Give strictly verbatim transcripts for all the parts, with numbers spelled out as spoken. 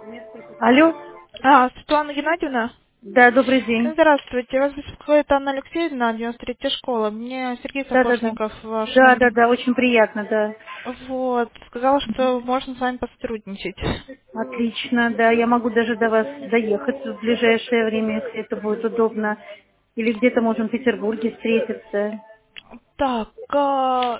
Алло? А, Светлана Геннадьевна? Да, добрый день. Здравствуйте, вас беспокоит Анна Алексеевна, девяносто третья школа. Мне Сергей Да, да, да. Сапожников, ваш Да, да, номер. да, очень приятно, да. Вот, сказал, что можно с вами посотрудничать. Отлично, да. Я могу даже до вас доехать в ближайшее время, если это будет удобно. Или где-то можем в Петербурге встретиться. Так, а...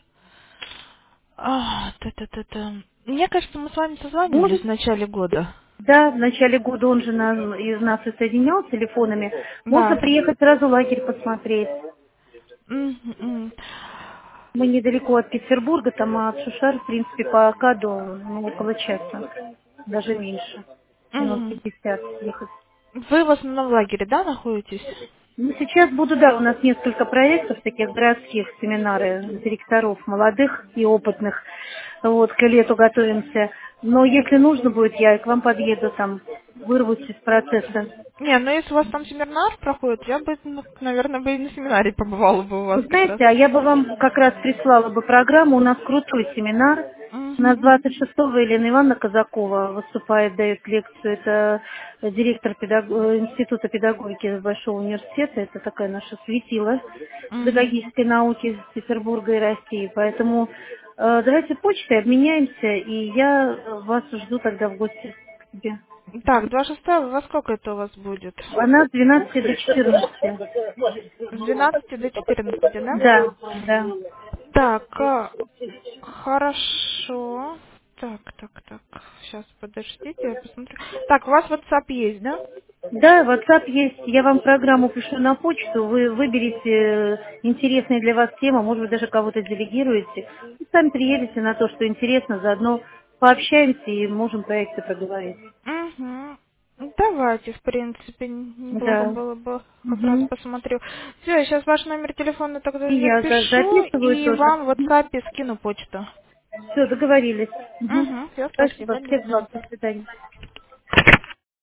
а, та-та-та-та. Мне кажется, мы с вами созванивались Может? в начале года. Да, в начале года он же на- из нас и соединял телефонами. Можно Да. приехать сразу лагерь посмотреть. Мгм, мгм. Мы недалеко от Петербурга, там от Шушар, в принципе, по Акаду, ну, около часа. Даже меньше. Минут Мгм. пятьдесят ехать. Вы в основном в лагере, да, находитесь? Ну, сейчас буду, да, у нас несколько проектов таких городских, семинары директоров молодых и опытных. Вот, к лету готовимся. Но если нужно будет, я и к вам подъеду, там, вырвусь из процесса. Не, ну если у вас там семинар проходит, я бы, ну, наверное, бы и на семинаре побывала бы у вас Вы как раз. знаете, а я бы вам как раз прислала бы программу. У нас крутой семинар. У нас Угу. двадцать шестого Елена Ивановна Казакова выступает, дает лекцию. Это директор педаг- э, Института педагогики Большого университета. Это такая наша светила Угу. педагогической науки из Петербурга и России. Поэтому э, давайте почтой обменяемся, и я вас жду тогда в гости к себе. Так, два шестого, во сколько это у вас будет? Она с двенадцати до четырнадцати. С двенадцати до четырнадцати, да? Да, да. Так, а, хорошо. Так, так, так. Сейчас, подождите, я посмотрю. Так, у вас WhatsApp есть, да? Да, WhatsApp есть. Я вам программу пишу на почту. Вы выберете э, интересные для вас темы, может быть, даже кого-то делегируете. И сами приедете на то, что интересно, заодно пообщаемся и можем проекты проговорить. Угу. Давайте, в принципе, неплохо Да. было бы, как раз Угу. посмотрю. Все, я сейчас ваш номер телефона тогда И я за- запишу записываю и тоже. вам в WhatsApp скину почту. Все, договорились. Угу. Угу, все, спасибо, Спасибо. до Всех благ. До свидания. свидания.